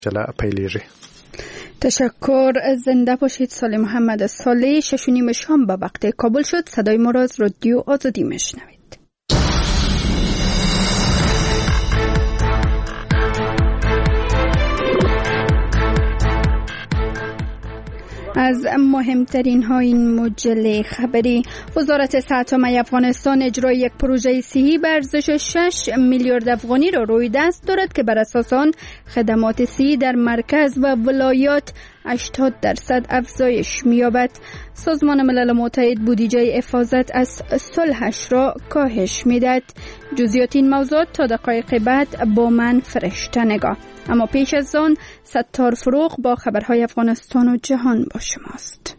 پیلیری. تشکر. زنده باشید. سال محمد صالح 6:30 شام به وقت کابل شد. صدای ما را از رادیو آزادی میشنوید. از مهمترین ها این مجله خبری: وزارت صحت عامه افغانستان اجرای یک پروژه صحی به ارزش 6 میلیارد افغانی را روی دست دارد که بر اساس آن خدمات صحی در مرکز و ولایات 80% افزایش می‌یابد. سازمان ملل متحد بودجه حفاظت از صلحش را کاهش می‌دهد. جزئیات این موضوع تا دقایق بعد با من فرشته نگاه. اما پیش از آن ستار فروغ با خبرهای افغانستان و جهان با شماست.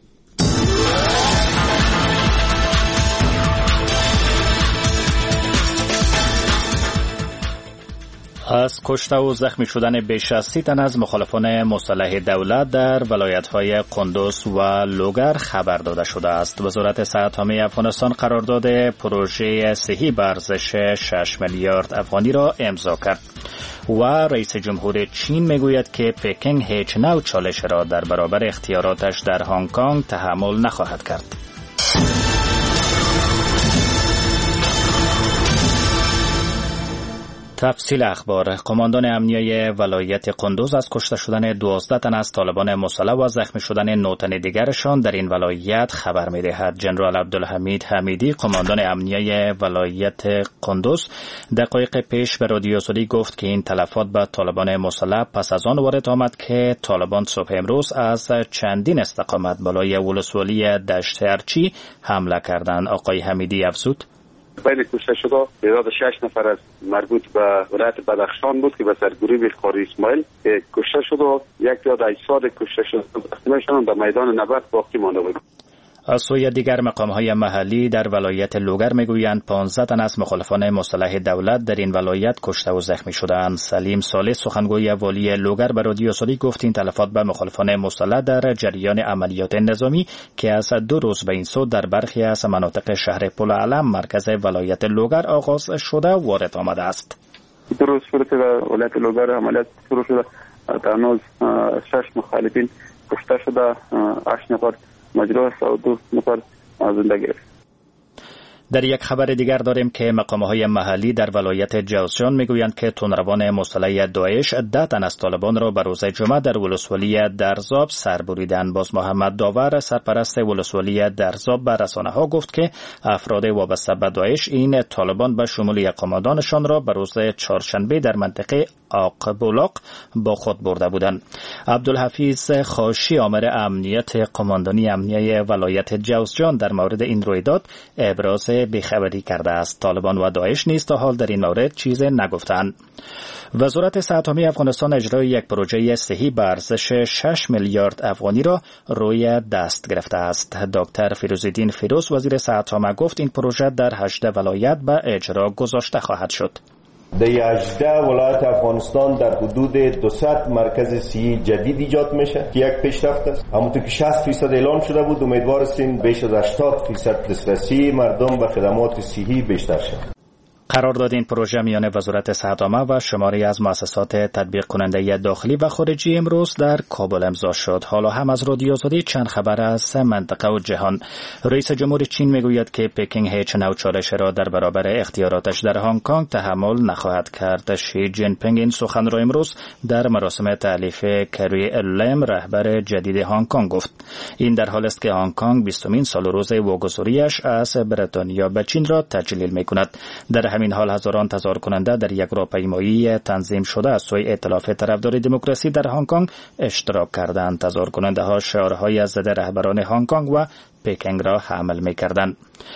از کشته و زخمی شدن بیش از 30 تن از مخالفان مسلح دولت در ولایت‌های قندوز و لوگر خبر داده شده است. وزارت صحت عامه افغانستان قرارداد پروژه صحی به ارزش 6 میلیارد افغانی را امضا کرد و رئیس جمهور چین میگوید که پکینگ هیچ نوع چالش را در برابر اختیاراتش در هنگ کنگ تحمل نخواهد کرد. تفصیل اخبار: قماندان امنیه ولایت قندوز از کشته شدن 12 تن از طالبان مسلح و زخمی شدن 9 تن دیگرشان در این ولایت خبر می‌دهد. جنرال عبدالحمید حمیدی، قماندان امنیه ولایت قندوز، دقایق پیش به رادیو آزادی گفت که این تلفات به طالبان مسلح پس از آن وارد آمد که طالبان صبح امروز از چندین استقامت بالای ولسوالی دشت ارچی حمله کردند. آقای حمیدی افزود: بین کشته شده تعداد 6 نفر از مربوط به ولایت بدخشان بود که به سرگروه قاری اسماعیل کشته شد و یک تعداد اجساد کشته شده دستمشان در میدان نبرد باقی مانده بود. از سوی دیگر مقام‌های محلی در ولایت لوگر میگویند 15 تن از مخالفان مسلح دولت در این ولایت کشته و زخمی شدند. سلیم صالح، سخنگوی والی لوگر، به رادیو آزادی گفت این تلفات به مخالفان مسلح در جریان عملیات نظامی که از 2 روز به این سو در برخی از مناطق شهر پل علم مرکز ولایت لوگر آغاز شده وارد آمده است. 2 روز شروع شده ولایت لوگر عملیات شروع شده. تا هنوز 6 مخالفین کشته شده، 8 نفر مجروح و 2 نفر زنده گرفت. در یک خبر دیگر داریم که مقام‌های محلی در ولایت جوزجان میگویند که تندروان مسلح داعش 10 تن از طالبان را به روز جمعه در ولسوالی درزاب سر بریدند. باز محمد داور، سرپرست ولسوالی درزاب، به رسانه‌ها گفت که افراد وابسته به داعش این طالبان به شمول یک قماندانشان را به روز چهارشنبه در منطقه آقبولاق با خود برده بودند. عبدالحفیظ خاشی، آمر امنیت قماندانی امنیه ولایت جوزجان، در مورد این رویداد ابراز بیخبری کرده است. طالبان و داعش نیز تا حال در این مورد چیز نگفتند. وزارت صحت عامه افغانستان اجرای یک پروژه صحی به ارزش 6 میلیارد افغانی را روی دست گرفته است. دکتر فیروزالدین فیروز، وزیر صحت عامه، گفت این پروژه در 8 ولایت به اجرا گذاشته خواهد شد. در 18 ولایت افغانستان در حدود 200 مرکز صحی جدید ایجاد میشه که یک پیشرفت است. همونطور که 60% اعلام شده بود، امیدوار هستیم بیش از 80% دسترسی مردم به خدمات صحی بیشتر شد. قرارداد این پروژه میان وزارت صحت عامه و شماری از مؤسسات تطبیق کننده داخلی و خارجی امروز در کابل امضا شد. حالا هم از رادیو آزادی چند خبر از منطقه و جهان. رئیس جمهور چین میگوید که پکینگ هیچ نوع چالش را در برابر اختیاراتش در هنگ کنگ تحمل نخواهد کرد. شی جین پینگ این سخن را امروز در مراسم تألیف کری لم، رهبر جدید هنگ کنگ، گفت. این در حالی است که هنگ کنگ 20مین سال روز واگذاریش از بریتانیا به چین را تجلیل میکند. در همین حال هزاران تظاهر کننده در یک راهپیمایی تنظیم شده از سوی ائتلاف طرفدار دموکراسی در هنگ کنگ اشتراک کردند. تظاهر کننده ها شعارهای از ضد رهبران هنگ کنگ و پکینگ را حمل می‌کردند.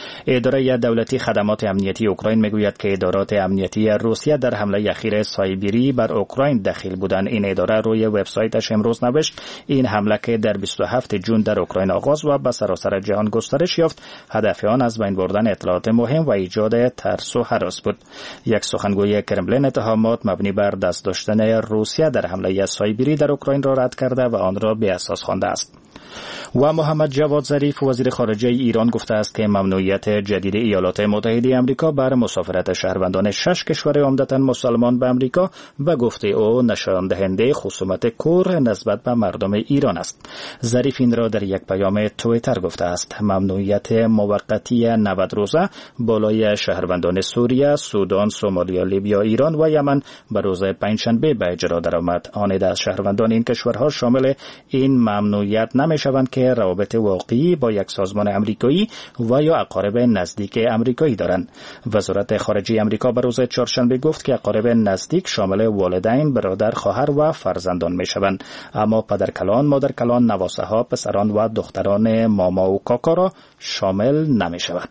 اداره دولتی خدمات امنیتی اوکراین میگوید که ادارات امنیتی روسیه در حمله اخیر سایبری بر اوکراین دخیل بودند. این اداره روی وبسایتش امروز نوشت این حمله که در 27 جون در اوکراین آغاز و به سراسر جهان گسترش یافت، هدف آن از بین بردن اطلاعات مهم و ایجاد ترس و هراس بود. یک سخنگوی کرملین اتهامات مبنی بر دست داشتن روسیه در حمله سایبری در اوکراین را رد کرده و آن را بی اساس خوانده است. و محمد جواد ظریف وزیر خارجه ایران گفته است که ممنوعیت جدید ایالات متحده آمریکا بر مسافرت شهروندان 6 کشور عمدتاً مسلمان به آمریکا و گفته او نشان دهنده خصومت کور نسبت به مردم ایران است. ظریف این را در یک پیام توییتر گفته است. ممنوعیت موقتی 90 روزه بالای شهروندان سوریه، سودان، سومالیا، لیبیا، ایران و یمن به روز پنجشنبه به اجرا درآمد. آن از شهروندان این کشورها شامل این ممنوعیت نمی‌شوند که روابط واقعی با یک سازمان آمریکایی و یا اقارب نزدیک آمریکایی دارند. وزارت خارجه آمریکا به روز چهارشنبه گفت که اقارب نزدیک شامل والدین، برادر، خواهر و فرزندان می‌شوند، اما پدرکلان، مادرکلان، نواسه‌ها، پسران و دختران ماما و کاکا را شامل نمی‌شود.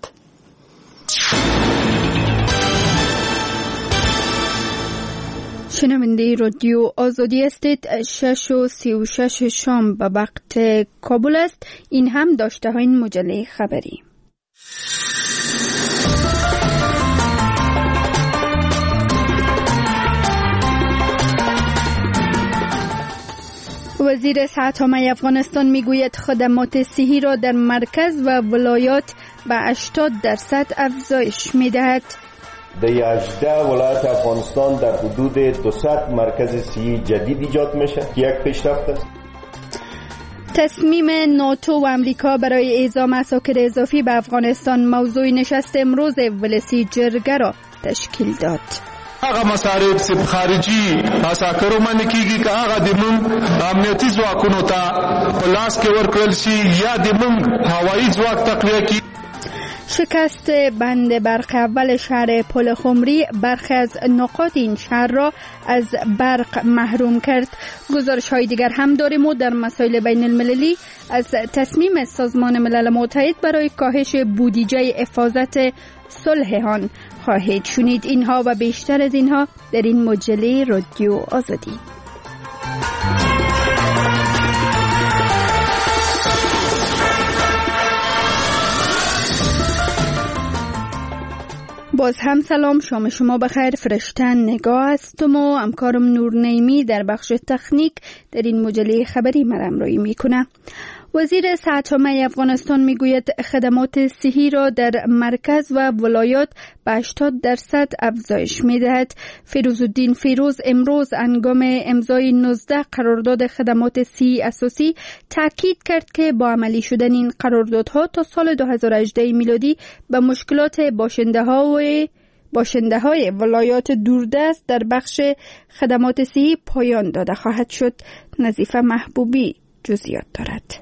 شنونده رادیو آزادی استید. 6:36 شام به وقت کابل است. این هم داشته های این مجله خبری. وزیر صحت عامه افغانستان میگوید خدمات صحی را در مرکز و ولایات به 80% افزایش میدهد. در 18 ولایت افغانستان در حدود 200 مرکز صحی جدید ایجاد میشه که یک پیشرفت است. تصمیم ناتو و امریکا برای اعزام عساکر اضافی به افغانستان موضوع نشست امروز ولسی جرگه را تشکیل داد. هغه مصارف سب خارجي عساکرو باندې کیږي که هغه د مونږ امنیتي ځواکونو ته په لاس کې ورکړل شي یا د مونږ هوایي ځواک تقویه کی. شکست بند برق اول شهر پل خمری برخی از نقاط این شهر را از برق محروم کرد. گزارش های دیگر هم داریم و در مسائل بین المللی از تصمیم سازمان ملل متحد برای کاهش بودجه حفاظت صلح خواهید شنید. اینها و بیشتر از اینها در این مجله رادیو آزادی. باز هم سلام، شام شما بخیر. فرشتن نگاه هستم و همکارم نور نیمی در بخش تکنیک در این مجله خبری مرامرایی میکنه. وزیر صحت عامه افغانستان میگوید خدمات صحی را در مرکز و ولایات به 80% افزایش میدهد. فیروزالدین فیروز امروز هنگام امضای 19 قرارداد خدمات صحی اساسی تاکید کرد که با عملی شدن این قراردادها تا سال 2018 میلادی به مشکلات باشنده‌های ولایات دوردست در بخش خدمات صحی پایان داده خواهد شد. نظیفه محبوبی جزئیات دارد.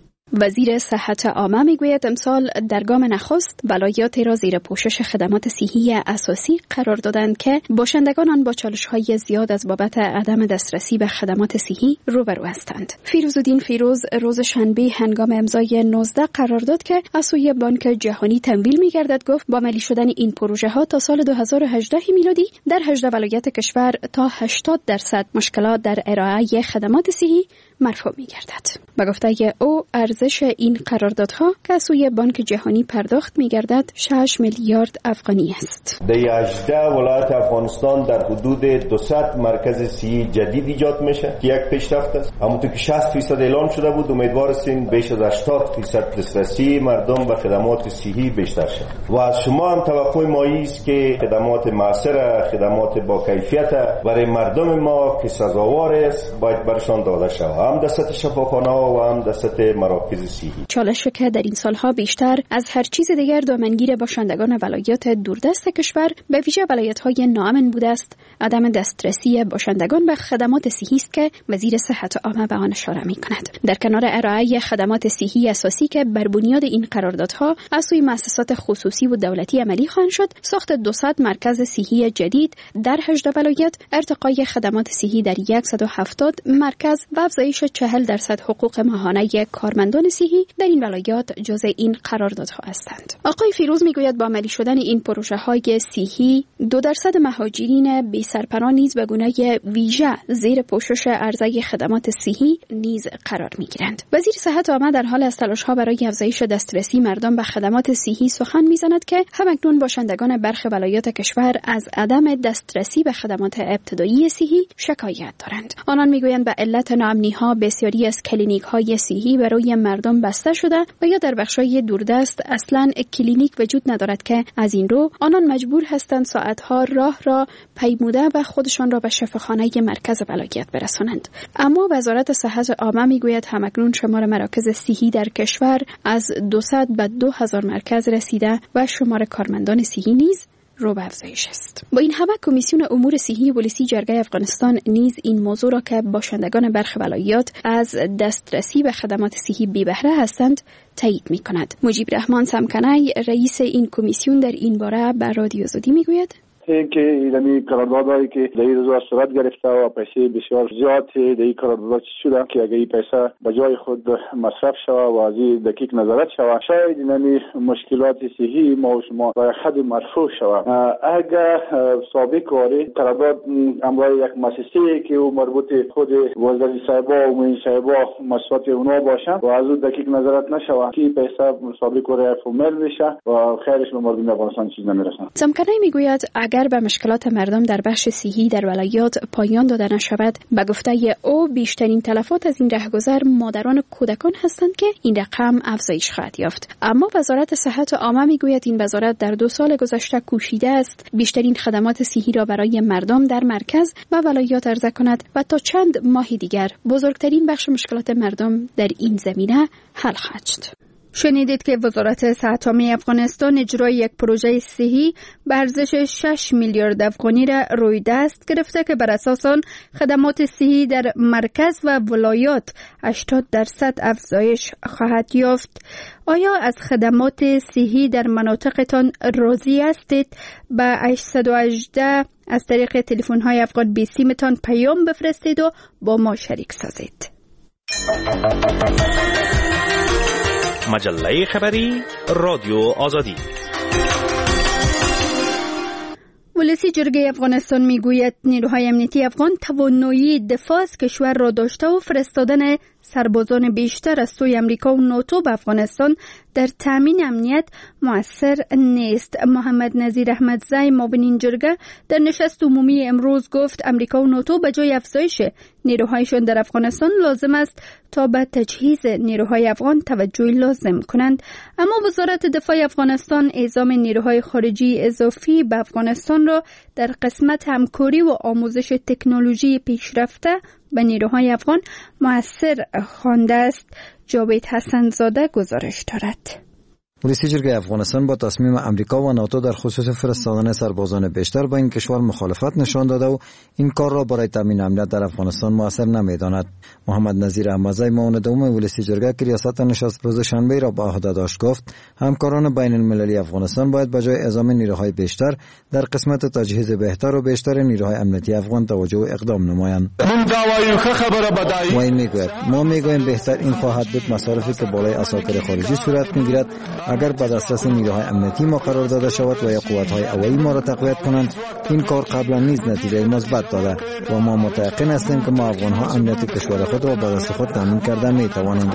وزیر صحت عامه میگوید امسال در گام نخست ولایاتی را زیر پوشش خدمات صحی اساسی قرار دادند که باشندگان آن با چالش‌های زیاد از بابت عدم دسترسی به خدمات صحی روبرو هستند. فیروزالدین فیروز روز شنبه هنگام امضای 19 قرار داد که از سوی بانک جهانی تمویل می‌گردد. گفت با عملی شدن این پروژه‌ها تا سال 2018 میلادی در 18 ولایت کشور تا 80% مشکلات در ارائه خدمات صحی مرفوع می‌گردد. به گفته او ارزش این قراردادها که از سوی بانک جهانی پرداخت می‌گردد 6 میلیارد افغانی است. در 18 ولایت افغانستان در حدود 200 مرکز صحی جدید ایجاد میشه که یک پیشرفت است. همونطور که 60% اعلام شده بود، امیدوار هستیم بیش از 80% دسترسی مردم به خدمات صحی بیشتر شد. و از شما هم توقع ما است که خدمات معاصر، خدمات با کیفیت برای مردم ما که سزاوار است باید برشان داده شود، هم دستت شفاخانه و هم دستت مراکز صحی. چالش که در این سالها بیشتر از هر چیز دیگر دامنگیر باشندگان ولایات دوردست کشور به ویژه ولایت‌های ناامن بوده است، عدم دسترسی باشندگان به خدمات صحی است که وزیر صحت عامه به آن اشاره می‌کند. در کنار ارائه خدمات صحی اساسی که بر بنیاد این قراردادها از سوی مؤسسات خصوصی و دولتی عملی خواهند شد، ساخت 200 مرکز صحی جدید در 18 ولایت، ارتقای خدمات صحی در 170 مرکز و افزایش 40% حقوق ماهانه کارمندان صحی در این ولایات جزء این قراردادها هستند. آقای فیروز میگوید با عملی شدن این پروژه‌های صحی 2% مهاجرین بی سرپناه نیز به گونه ویژه زیر پوشش عرضه خدمات صحی نیز قرار میگیرند. وزیر صحت عامه در حال از تلاش‌ها برای افزایش دسترسی مردم به خدمات صحی سخن میزند که همکنون باشندگان برخی ولایات کشور از عدم دسترسی به خدمات ابتدایی صحی شکایت دارند. آنان میگویند به علت ناامنی‌ها بسیاری از کلینیک‌های صحی برای مردم بسته شده و یا در بخش‌های دوردست اصلاً کلینیک وجود ندارد که از این رو آنان مجبور هستند ساعتها راه را پیموده و خودشان را به شفاخانه مرکز ولایت برسانند. اما وزارت صحت عامه میگوید همکنون شمار مراکز صحی در کشور از 200 به 2000 مرکز رسیده و شمار کارمندان صحی نیز رو به افزایش است. با این همه کمیسیون امور صحی ولسی جرگه افغانستان نیز این موضوع را که باشندگان برخی ولایات از دسترسی به خدمات صحی بی بهره هستند تایید می کند. مجیب رحمان سمکنی رئیس این کمیسیون در این باره به رادیو آزادی می گوید اینکه این قراردادهایی که در این روزها صورت گرفته و پیسه بسیار زیاد در این قرارداد شده که اگر این پیسه به جای خود مصرف شود و از این دقیق نظارت شود شاید این مشکلات صحی ما و شما به حد مرفوع شود. اگر سابق واری قرارداد امرای یک مؤسسه که او مربوط خود وزارت صاحبا و معین صاحبا مسئولات اونا باشند و از اون دقیق نظارت نشود که پیسه سابق واری فورمال میشه و خیرش به مردم افغانستان چیز نمیرسه. سمکنی میگوید اگر به مشکلات مردم در بخش صحی در ولایات پایان داده نشود به گفته او بیشترین تلفات از این رهگذر مادران کودکان هستند که این رقم افزایش خواهد یافت. اما وزارت صحت عامه میگوید این وزارت در 2 سال گذشته کوشیده است بیشترین خدمات صحی را برای مردم در مرکز و ولایات عرضه کند و تا چند ماه دیگر بزرگترین بخش مشکلات مردم در این زمینه حل خواهد شد. شنیدید که وزارت صحت عامه افغانستان اجرای یک پروژه صحی به ارزش 6 میلیارد افغانی را روی دست گرفته که بر اساس آن خدمات صحی در مرکز و ولایات 80% افزایش خواهد یافت. آیا از خدمات صحی در مناطقتان راضی هستید؟ به 818 از طریق تلفن‌های افغان 20 تان پیام بفرستید و با ما شریک سازید. مجله خبری رادیو آزادی. ولسی جرگه افغانستان میگوید نیروهای امنیتی افغان توانایی دفاع از کشور را داشته و فرستادن سربازان بیشتر از سوی امریکا و ناتو به افغانستان در تامین امنیت مؤثر نیست. محمد نظیر احمدزی معاون این جرگه در نشست عمومی امروز گفت امریکا و ناتو به جای افزایش نیروهایشان در افغانستان لازم است تا به تجهیز نیروهای افغان توجه لازم کنند. اما وزارت دفاع افغانستان اعزام نیروهای خارجی اضافی به افغانستان را در قسمت همکاری و آموزش تکنولوژی پیشرفته به نیروهای افغان مؤثر خوانده است. جاوید حسن زاده گزارش دارد. ولسی جرگه افغانستان با تصمیم امریکا و ناتو در خصوص فرستادن سربازان بیشتر به این کشور مخالفت نشان داده و این کار را برای تامین امنیت در افغانستان مؤثر نمی‌داند. محمد نظیر احمدزی معاون دوم ولسی جرگه که ریاست نشست روز شنبه را به عهده داشت گفت همکاران بین المللی افغانستان باید به جای اعزام نیروهای بیشتر در قسمت تجهیز بهتر و بیشتر نیروهای امنیتی افغان توجه و اقدام نمایند. ما میگوییم ما میگوییم بهتر این خواهد بود مصارفی که بالای اساطیر خارجی صورت میگیرد اگر به دسترس نیروهای امنیتی ما قرار داده شود و یا قوت‌های هوایی ما را تقویت کنند. این کار قبلا نیز نتیجه مثبت داده و ما متيقن هستیم که ما افغان‌ها امنیت کشور خود را به دست خود تامین کرده می‌توانیم.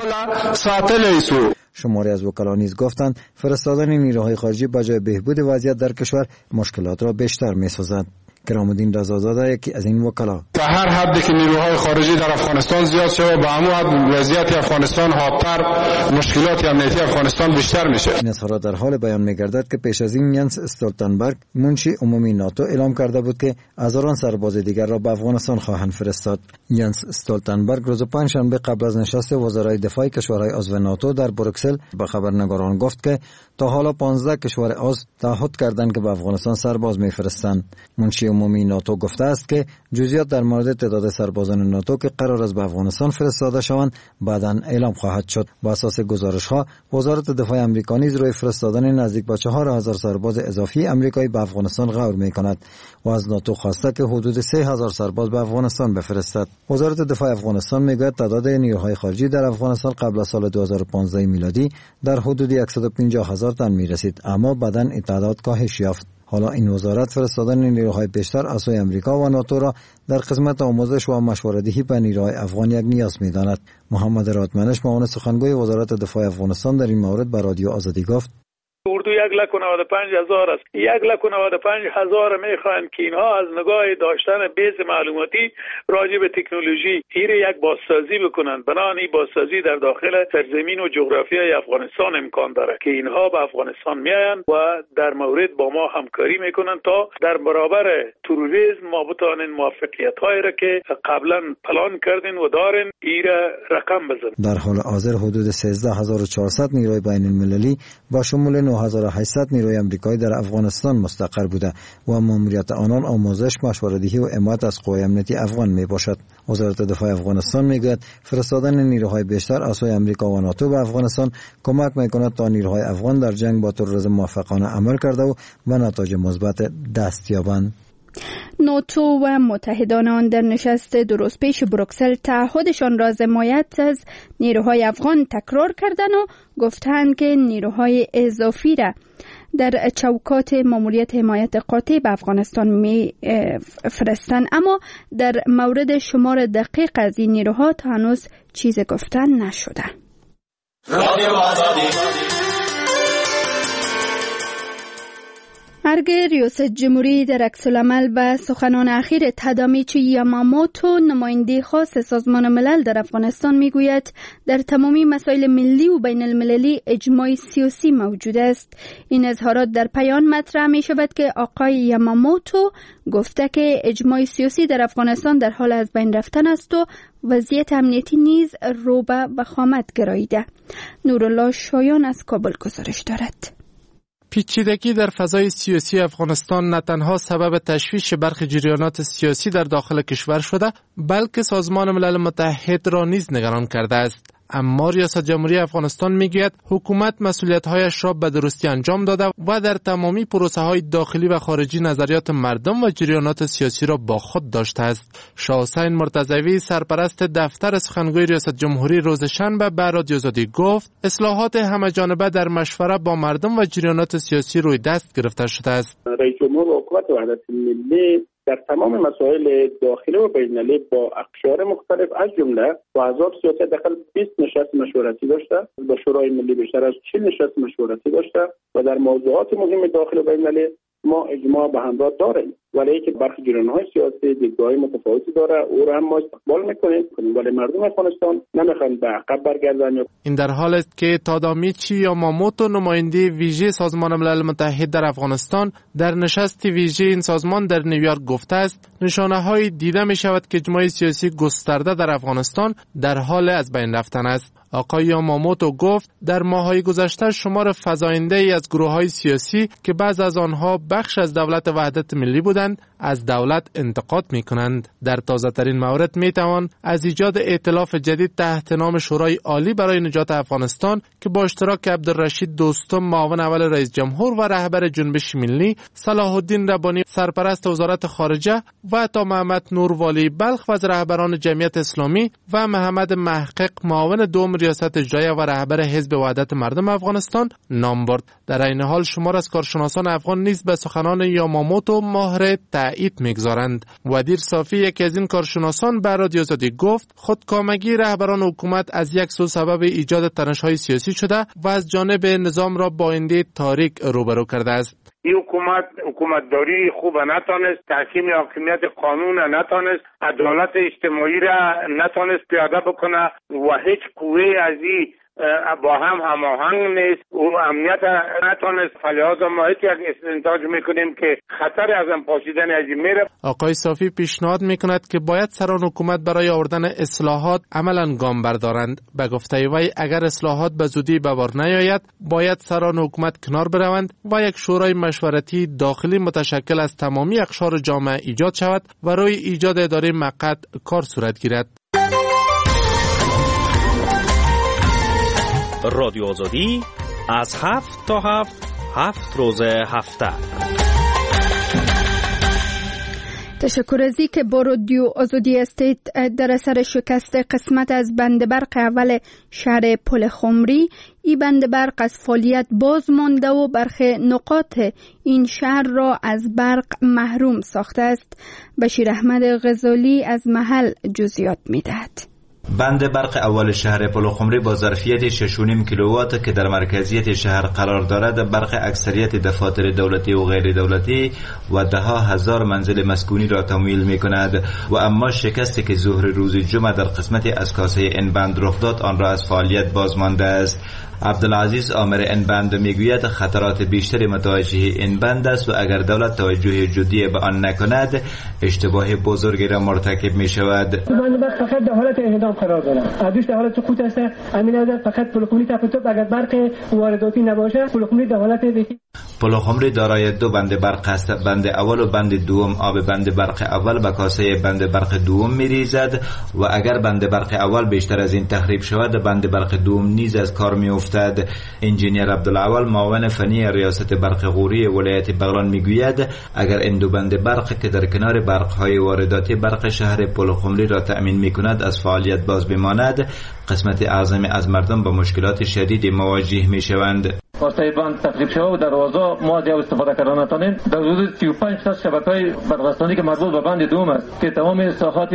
شماری از وکلا نیز گفتند فرستادن نیروهای خارجی به جای بهبود وضعیت در کشور مشکلات را بیشتر می‌سازد. کرامالدین رضازاده یکی از این وکلا تا هر حدی که نیروهای خارجی در افغانستان زیاد شود به همون حد وضعیت افغانستان حادتر مشکلات امنیتی افغانستان بیشتر میشه. این اظهارات در حال بیان میگردد که پیش از این ینس استولتنبرگ منشی عمومی ناتو اعلام کرده بود که هزاران سرباز دیگر را به افغانستان خواهند فرستاد. ینس استولتنبرگ روز پنجشنبه قبل از نشست وزرای دفاع کشورهای عضو ناتو در بروکسل به خبرنگاران گفت که تا حالا 15 کشور عضو تعهد کردند که به افغانستان سرباز میفرستند. منشی عمومی ناتو گفته است که جزئیات در مورد تعداد سربازان ناتو که قرار است به افغانستان فرستاده شوند بعداً اعلام خواهد شد. با اساس گزارش‌ها وزارت دفاع آمریکا نیز روی فرستادن نزدیک به 4000 سرباز اضافی آمریکایی به افغانستان غور می‌کند و از ناتو خواسته که حدود 3000 سرباز به افغانستان بفرستد. وزارت دفاع افغانستان میگوید تعداد نیروهای خارجی در افغانستان قبل از سال 2015 میلادی در حدود 150000 تن می‌رسید اما بعداً این تعداد کاهش یافت. حالا این وزارت فرستادن نیروهای بیشتر از سوی امریکا و ناتو را در قسمت آموزش و مشوره‌دهی به نیروهای افغان یک نیاز می‌داند. محمد رادمنش معاون سخنگوی وزارت دفاع افغانستان در این مورد به رادیو آزادی گفت اردو 1,95,000 است. 1,95,000 میخواهند که اینها از نگاه داشتن بیس معلوماتی راجع به تکنولوژی یک بازسازی بکنند. بنابراین این بازسازی در داخل سرزمین و جغرافیای افغانستان امکان داره که اینها به افغانستان میآیند و در مورد با ما همکاری میکنند تا در برابر تروریسم ما بتوانیم موفقیت‌هایی را که قبلا پلان کردین و دارین ایره رقم بزنیم. در حال حاضر حدود 13400 نیروی بین المللی با شمول 9800 نیروی آمریکایی در افغانستان مستقر بوده و ماموریت آنان آموزش، مشوره‌دهی و حمایت از قوای امنیتی افغان می باشد. وزارت دفاع افغانستان میگوید فرستادن نیروهای بیشتر از سوی آمریکا و ناتو به افغانستان کمک میکند تا نیروهای افغان در جنگ با تروریسم موفقانه عمل کرده و به نتایج مثبت دست یابند. ناتو و متحدان آن در نشست درست پیش بروکسل تعهدشان را از حمایت از نیروهای افغان تکرار کردند و گفتند که نیروهای اضافی را در چوکات ماموریت حمایت قاطع به افغانستان می فرستند، اما در مورد شمار دقیق از این نیروها تا هنوز چیز گفتن نشده. ارگ ریاست جمهوری در عکس‌العمل به سخنان اخیر تادامیچی یاماموتو، نماینده خاص سازمان ملل در افغانستان، میگوید در تمامی مسائل ملی و بین المللی اجماع سیاسی موجود است. این اظهارات در پیام مطرح می شود که آقای یاماموتو گفته که اجماع سیاسی در افغانستان در حال از بین رفتن است و وضعیت امنیتی نیز رو به وخامت گراییده. نورالله شایان از کابل گزارش دارد. پیچیدگی در فضای سیاسی افغانستان نه تنها سبب تشویش برخی جریانات سیاسی در داخل کشور شده، بلکه سازمان ملل متحد را نیز نگران کرده است. اما ریاست جمهوری افغانستان میگوید حکومت مسئولیت‌هایش را به درستی انجام داده و در تمامی پروسه‌های داخلی و خارجی نظریات مردم و جریانات سیاسی را با خود داشته است. شاه حسین مرتضوی، سرپرست دفتر سخنگوی ریاست جمهوری، روز شنبه به رادیو آزادی گفت اصلاحات همه‌جانبه در مشوره با مردم و جریانات سیاسی روی دست گرفته شده است. رئیس جمهور و حکومت وحدت ملی در تمام مسائل داخلی و بین‌المللی با اقشار مختلف از جمله با احزاب سیاسی داخل 20 نشست مشورتی داشته، با شورای ملی بیشتر از 40 نشست مشورتی داشته و در موضوعات مهم داخلی و بین‌المللی ما اجماع به همراه داریم، ولی که برخی جریان‌های سیاسی دیدگاه‌های متفاوتی داره، او را هم ما استقبال می‌کنیم، ولی مردم افغانستان نمی‌خوان به عقب برگردن. این در حالی است که تادامیچی یاماموتو، نماینده ویژه سازمان ملل متحد در افغانستان، در نشست ویژه این سازمان در نیویورک گفته است نشانه‌هایی دیده می‌شود که اجماع سیاسی گسترده در افغانستان در حال از بین رفتن است. آقای یاماموتو گفت در ماه‌های گذشته شمار فزاینده‌ای از گروه‌های سیاسی که بعض از آنها بخش از دولت وحدت ملی بودند از دولت انتقاد می‌کنند. در تازه‌ترین مورد می‌توان از ایجاد ائتلاف جدید تحت نام شورای عالی برای نجات افغانستان که با اشتراک عبدالرشید دوستم، معاون اول رئیس جمهور و رهبر جنبش ملی، صلاح الدین ربانی، سرپرست وزارت خارجه و تا محمد نور والی بلخ و از رهبران جمعیت اسلامی و محمد محقق، معاون دوم ریاست اجرایی و رهبر حزب وحدت مردم افغانستان نام برد. در این حال شمار از کارشناسان افغان نیز به سخنان یاماموتو مهر تایید می‌گذارند. ودیر صافی، یکی از این کارشناسان، به رادیو آزادی گفت خودکامگی رهبران حکومت از یک سو سبب ایجاد تنش‌های سیاسی شده و از جانب نظام را با آینده تاریک روبرو کرده است. این حکومتداری خوب نتونست، تحکیم حاکمیت قانون نتونست، عدالت اجتماعی را نتونست پیاده بکنه و هیچ قوه از این با هم هماهنگ نیست و امنیت نتونست. فلحاظا ما یک استنتاج میکنیم که خطر از هم پاشیدن از این میره. آقای صافی پیشنهاد میکند که باید سران حکومت برای آوردن اصلاحات عملاً گام بردارند. به گفته وی اگر اصلاحات به زودی به بار نیاید باید سران حکومت کنار بروند و یک شورای مشورتی داخلی متشکل از تمامی اقشار جامعه ایجاد شود و روی ایجاد اداره موقت کار صورت گیرد. رادیو آزادی از 7 تا 7 روز هفته. تشکر از اینکه با رادیو آزادی هستید. در اثر شکست قسمت از بند برق اول شهر پل خمری، این بند برق از فعالیت باز مانده و برخی نقاط این شهر را از برق محروم ساخته است. بشیر احمد غزالی از محل جزئیات می‌دهد. بند برق اول شهر پلخمری با ظرفیت 6.5 کیلووات که در مرکزیت شهر قرار دارد برق اکثریت دفاتر دولتی و غیر دولتی و ده‌ها هزار منزل مسکونی را تمویل می کند و اما شکستی که ظهر روز جمعه در قسمت از کاسه این بند رخ داد آن را از فعالیت باز مانده است. عبدالعزیز آمر این بند میگوید خطرات بیشتری متوجه این بند است و اگر دولت توجه جدی به آن نکند اشتباه بزرگی را مرتکب می شود. بند برق فقط در حالت انهدام قرار دارد. ادوش در حالت سقوط است. امین از فقط پلخمری تپتوب اگر برق وارداتی نباشه پلخمری در حالت پلخمری دارای دو بند برق است. بند اول و بند دوم آب بند برق اول به کاسه بند برق دوم میریزد و اگر بند برق اول بیشتر از این تخریب شود بند برق دوم نیز از کار میافتد. انجینیر عبدالعوال معاون فنی ریاست برق غوری ولایت بغلان میگوید اگر این دو بند برق که در کنار برق‌های وارداتی برق شهر پلخمری را تأمین میکند از فعالیت باز بماند قسمت اعظمی از مردم با مشکلات شدید مواجه میشوند. واسطه بند تخریب شده و دروازه ما از استفاده کردن نتونیم. در حدود 35 تا شبکه‌های برق‌رسانی که مربوط به بند دوم است که تمام ساحات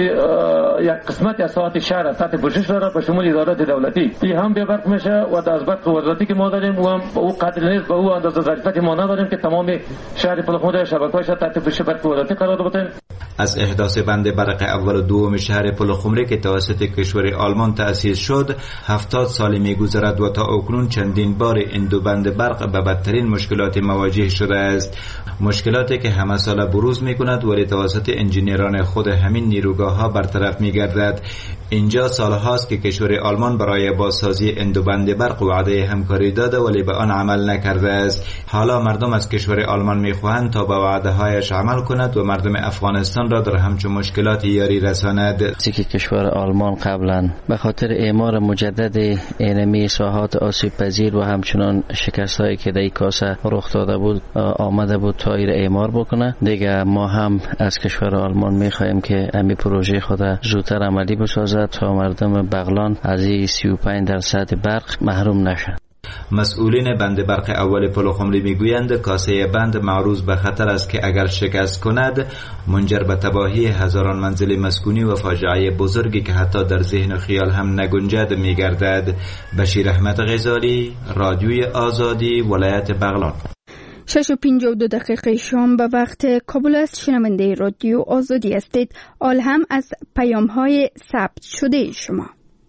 یک قسمت از ساحات شهر تحت پوشش داره به شمول ادارات دولتی. این هم به برق میشه و از برق وارداتی که ما داریم و هم او قدر نیست به او اندازه ظرفیت ما نداریم که تمام شهر پلخمری شبکه‌هاش تحت پوشش برق وارداتی قرار بدیم. از احداث بند برق اول و دوم شهر پلخمری که توسط کشور آلمان تأسیس شد 70 سال میگذرد و تا اکنون چندین بار این دو بند برق به بدترین مشکلات مواجه شده است. مشکلاتی که همه ساله بروز میکند ولی توسط انجینیران خود همین نیروگاه ها برطرف میگردد. اینجا سالهاست که کشور آلمان برای بازسازی این دو بند برق وعده همکاری داده ولی به آن عمل نکرده است. حالا مردم از کشور آلمان میخواهند تا به وعده هایش عمل کند و مردم افغانستان را در همچون مشکلات یاری رساند. که کشور آلمان قبلا به خاطر اعمار مجدد اینمی ساحات آسیب پذیر و همچنان شکست هایی که در این کاسه رخ داده بود آمده بود تا ایر اعمار بکنه. دیگه ما هم از کشور آلمان میخواهیم که امی پروژه خود زودتر عملی بسازد تا مردم بغلان از این 35% برق محروم نشن. مسئولین بند برق اول پلخمری میگویند کاسه بند معروض به خطر است که اگر شکست کند منجر به تباهی هزاران منزل مسکونی و فاجعه بزرگی که حتی در ذهن و خیال هم نگنجد میگردد. بشیر احمد غزالی، رادیوی آزادی، ولایت بغلان. 6:52 شام به وقت کابل است. شنونده رادیو آزادی هستید. آل هم از پیام‌های ثبت شده شما.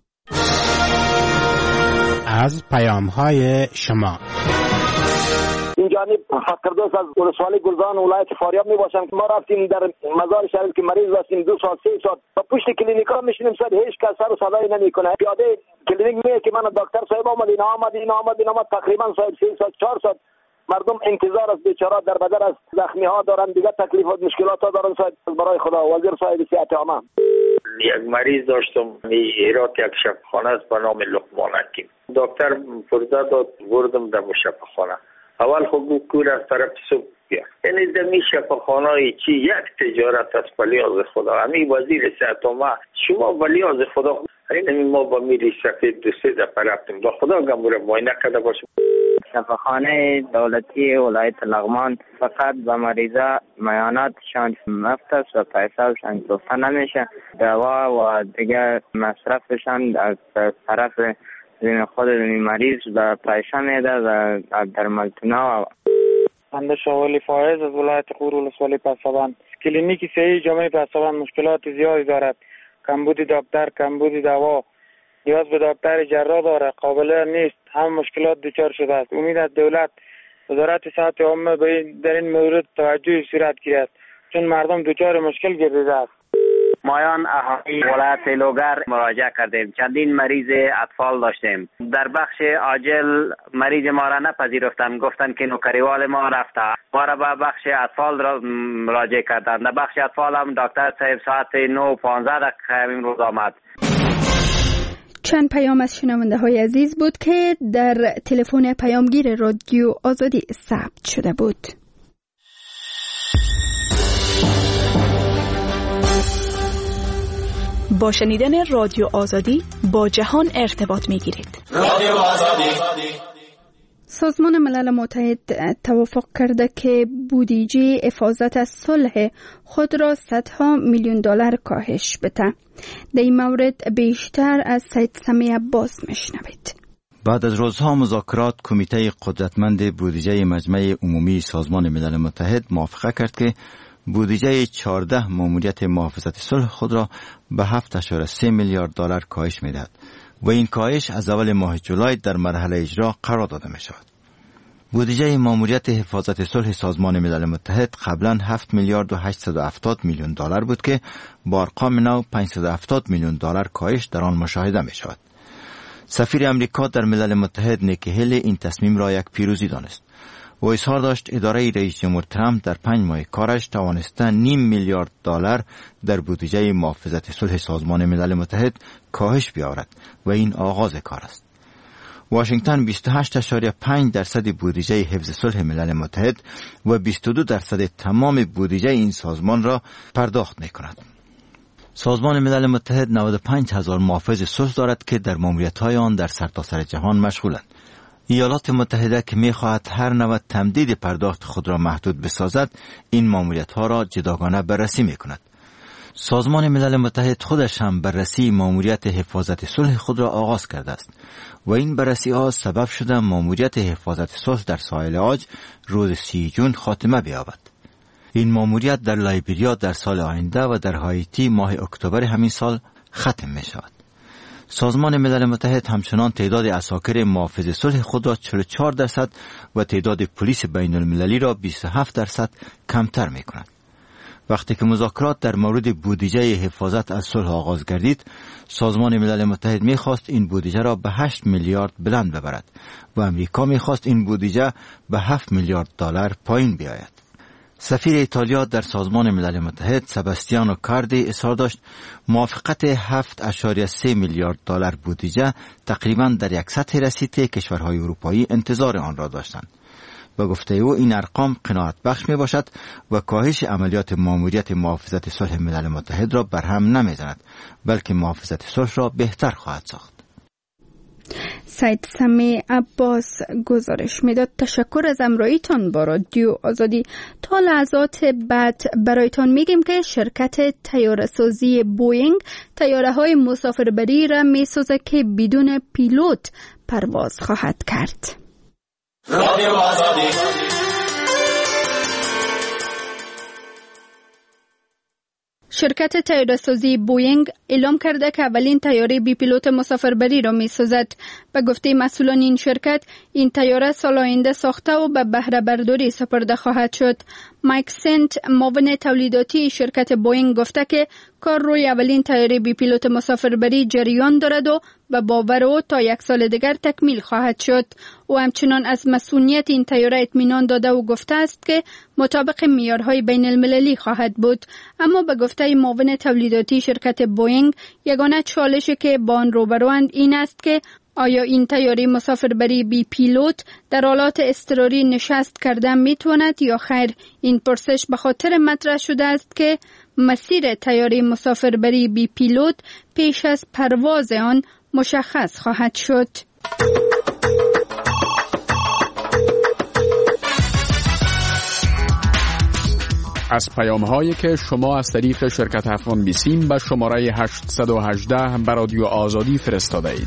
از پیام‌های شما این جانب فقردوست از ولسوالی گلزان ولایت فاریاب می باشم. ما رفتیم در مزار شریف که مریض داشتیم 2 ساعت 3 ساعت با پشت کلینیکا میشینیم سر هیچ کس سر و صدایی نمیکنه. پیاده کلینیک میگه که من دکتر صاحب آمد اینا تقریبا صاحب 3 ساعت 4 ساعت مردم انتظار از بیچاره در بدر از زخمی ها دارن دیگه تکلیفات مشکلات ها دارن. صاحب برای خدا وزیر صاحب صحت عامه یک مریض داشتم هرات یک شفاخانه است به نام لقمان حکیم. دکتر پرده داد بردم در شفاخانه. اول خود کور از طرف صبح بیاد یعنی دمی شفاخانه چی یک تجارت است بلیاز خدا. همین وزیر صحت عامه شما بلیاز خدا این ما با میری سفید 2-3 دفعه رفتیم با خدا گمبور معاینه کرده باشیم. شفاخانه دولتی ولایت لغمان فقط به مریضا معایناتشان مفت است و پیسه‌شان گفته نمیشه. دوا و دیگر مصرفشان از طرف خود مریض به پیسه میده و درملتونا. بنده شاولی فایز از ولایت غور ولسوالی پسابند. کلینیک صحیح جامعه پسابند مشکلات زیادی دارد. کمبود دکتر، کمبود دوا، نیاز به دکتر جراح داره، قابل نیست، هم مشکلات دچار شده است. امید از دولت وزارت صحت عامه در این مورد توجه صورت گیرد چون مردم دچار مشکل گردیده است. مایان اهالی ولایت لوگر مراجعه کردیم. چندین مریض اطفال داشتیم. در بخش عاجل مریض ما را نپذیرفتند، گفتند که نوکریوال ما رفته. ما را به بخش اطفال را مراجعه کردند. در بخش اطفال هم دکتر صاحب ساعت 9:15 امروز آمد. چند پیام از شنونده های عزیز بود که در تلفن پیامگیر رادیو آزادی ثبت شده بود. با شنیدن رادیو آزادی با جهان ارتباط می گیرید. رادیو آزادی سازمان ملل متحد توافق کرده که بودجه حفاظت از صلح خود را صدها میلیون دلار کاهش بده. در این مورد بیشتر از سید سمی عباس میشنوید. بعد از روزها مذاکرات، کمیته قدرتمند بودجه مجمع عمومی سازمان ملل متحد موافقه کرد که بودجه 14 ماموریت محافظت صلح خود را به 7.3 میلیارد دلار کاهش می‌دهد و این کاهش از اول ماه جولای در مرحله اجرا قرار داده می شود. بودجه ماموریت حفاظت صلح سازمان ملل متحد قبلا 7 میلیارد و 870 میلیون دلار بود که با ارقام نو 570 میلیون دلار کاهش در آن مشاهده می شود. سفیر امریکا در ملل متحد نیکی هیلی این تصمیم را یک پیروزی دانست و اظهار داشت اداره رئیس جمهور ترامپ در 5 ماه کارش توانسته 0.5 میلیارد دلار در بودجه محافظت صلح سازمان ملل متحد کاهش بیاورد و این آغاز کار است. واشنگتن 28.5% بودجه حفظ صلح ملل متحد و 22% تمام بودجه این سازمان را پرداخت می کند. سازمان ملل متحد 95,000 محافظ صلح دارد که در ماموریت‌های آن در سرتاسر جهان مشغولند. ایالات متحده که می‌خواهد هر نوع تمدید پرداخت خود را محدود بسازد، این ماموریت‌ها را جداگانه بررسی می‌کند. سازمان ملل متحد خودش هم بررسی ماموریت حفاظت صلح خود را آغاز کرده است و این بررسی‌ها سبب شده ماموریت حفاظت صلح در ساحل عاج روز 30 جون خاتمه بیابد. این ماموریت در لایبریا در سال آینده و در هایتی ماه اکتبر همین سال ختم می‌شود. سازمان ملل متحد همچنان تعداد عساکر محافظ صلح خود را 44% و تعداد پلیس بین المللی را 27% کمتر می کند. وقتی که مذاکرات در مورد بودجه حفاظت از صلح آغاز گردید، سازمان ملل متحد می خواست این بودجه را به 8 میلیارد بلند ببرد و امریکا می خواست این بودجه به 7 میلیارد دلار پایین بیاید. سفیر ایتالیا در سازمان ملل متحد سباستیانو کاردی اظهار داشت موافقت 7.3 میلیارد دلار بودجه تقریبا در یک سطح رسید که کشورهای اروپایی انتظار آن را داشتند. و گفته او این ارقام قناعت بخش می باشد و کاهش عملیات ماموریت محافظت صلح ملل متحد را برهم نمی زند، بلکه محافظت صلح را بهتر خواهد ساخت. سید سمی عباس گزارش میداد. تشکر از همراهیتان با رادیو آزادی. تا لحظات بعد برایتان میگیم که شرکت طیاره‌سازی بوئینگ طیاره‌های مسافربری را میسازد که بدون پیلوت پرواز خواهد کرد. رادیو آزادی. شرکت طیاره‌سازی بوئینگ اعلام کرده که اولین طیاره بی پیلوت مسافربری را می‌سازد. به گفته مسئولان این شرکت، این طیاره سال آینده ساخته و به بهره برداری سپرده خواهد شد. مایک سنت، معاون تولیداتی شرکت بوئینگ، گفته که کار روی اولین طیاره بی پیلوت مسافربری جریان دارد و به باور او تا 1 سال دیگر تکمیل خواهد شد. او همچنان از مسئولیت این طیاره اطمینان داده و گفته است که مطابق معیارهای بین المللی خواهد بود. اما به گفته معاون تولیداتی شرکت بوئینگ، یگانه چالشی که با آن روبروند این است که آیا این طیاره مسافربری بی پیلوت در حالات اضطراری نشست کردن میتواند یا خیر؟ این پرسش به خاطر مطرح شده است که مسیر طیاره مسافربری بی پیلوت پیش از پرواز آن مشخص خواهد شد. از پیام‌هایی که شما از طریق شرکت افغان بیسیم به شماره 818 به رادیو آزادی فرستاده اید.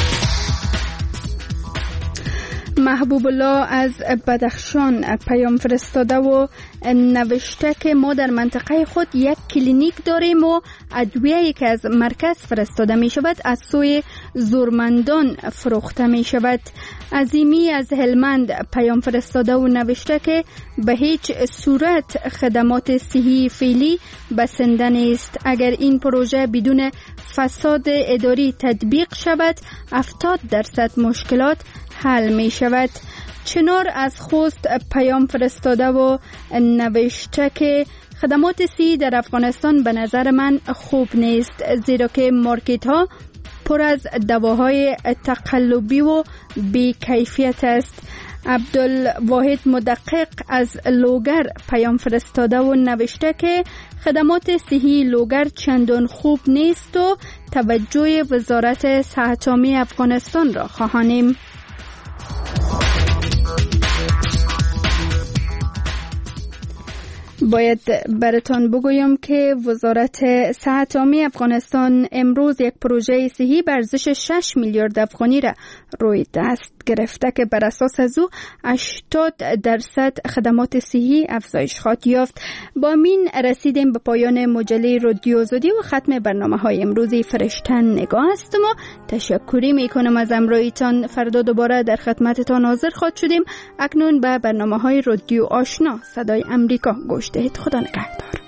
محبوب الله از بدخشان پیام فرستاده و نوشته که ما در منطقه خود یک کلینیک داریم و ادویه‌ای که از مرکز فرستاده می شود از سوی زورمندان فروخته می شود. عظیمی از هلمند پیام فرستاده و نوشته که به هیچ صورت خدمات صحی فعلی بسنده نیست. اگر این پروژه بدون فساد اداری تطبیق شود 70% مشکلات حل می شود. چنار از خوست پیام فرستاده و نوشته که خدمات صحی در افغانستان به نظر من خوب نیست، زیرا که مارکت ها پر از دواهای تقلبی و بی کیفیت است. عبدالواحد مدقق از لوگر پیام فرستاده و نوشته که خدمات صحی لوگر چندان خوب نیست و توجه وزارت صحت عامه افغانستان را خواهانیم. باید براتان بگویم که وزارت صحت عامه افغانستان امروز یک پروژه صحی به ارزش 6 میلیارد افغانی را روی دست گرفته که بر اساس از او 80% خدمات صحی افزایش خواهد یافت. با این رسیدیم به پایان مجله رادیو آزادی و ختم برنامه‌های امروزی فرشتن نگاه است. ما تشکری میکنم از همراهیتان. فردا دوباره در خدمتتان حاضر خواهد شدیم. اکنون به برنامه‌های رادیو آشنا صدای امریکا گوش دهید. خدا نگهدار.